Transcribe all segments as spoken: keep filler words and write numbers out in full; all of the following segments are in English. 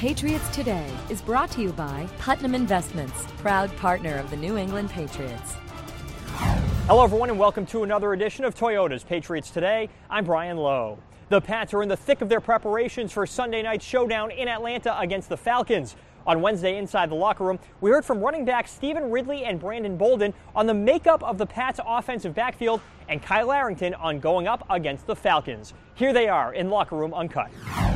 Patriots Today is brought to you by Putnam Investments, proud partner of the New England Patriots. Hello, everyone, and welcome to another edition of Toyota's Patriots Today. I'm Brian Lowe. The Pats are in the thick of their preparations for Sunday night's showdown in Atlanta against the Falcons. On Wednesday, inside the locker room, we heard from running backs Stephen Ridley and Brandon Bolden on the makeup of the Pats' offensive backfield and Kyle Arrington on going up against the Falcons. Here they are in Locker Room Uncut.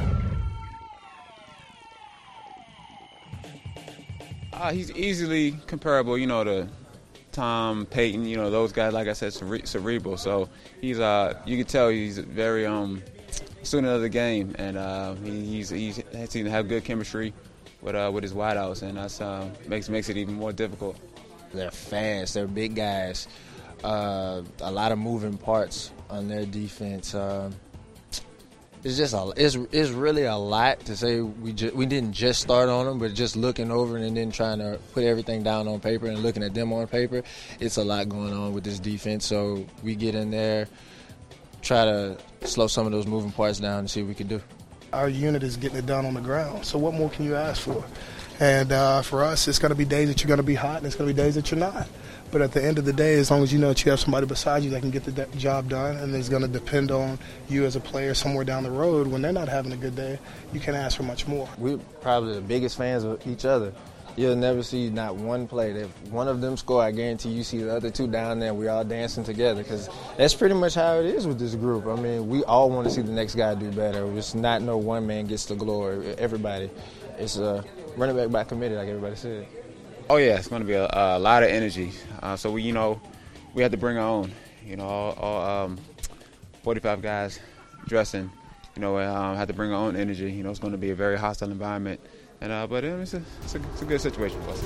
Uh, he's easily comparable, you know, to Tom, Peyton, you know, those guys, like I said, cere- cerebral. So he's, uh, you can tell he's very um, student of the game, and uh, he, he's he's has to have good chemistry with uh, with his wideouts, and that's uh, makes makes it even more difficult. They're fast. They're big guys. Uh, a lot of moving parts on their defense. Uh, It's just a, it's it's really a lot to say. We ju- we didn't just start on them, but just looking over and then trying to put everything down on paper and looking at them on paper. It's a lot going on with this defense. So we get in there, try to slow some of those moving parts down and see what we can do. Our unit is getting it done on the ground. So what more can you ask for? And uh, for us, it's going to be days that you're going to be hot, and it's going to be days that you're not. But at the end of the day, as long as you know that you have somebody beside you that can get the de- job done, and it's going to depend on you as a player somewhere down the road, when they're not having a good day, you can't ask for much more. We're probably the biggest fans of each other. You'll never see not one play. If one of them score, I guarantee you see the other two down there, and we all dancing together, because that's pretty much how it is with this group. I mean, we all want to see the next guy do better. It's not no one man gets the glory. Everybody. It's a running back by committee, like everybody said. Oh yeah, it's going to be a, a lot of energy. Uh, so we, you know, we have to bring our own. You know, all, all um, forty-five guys dressing. You know, um, have to bring our own energy. You know, it's going to be a very hostile environment, and uh, but it's a, it's a it's a good situation for us.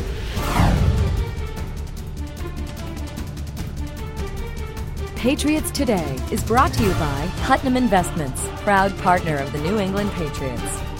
Patriots Today is brought to you by Putnam Investments, proud partner of the New England Patriots.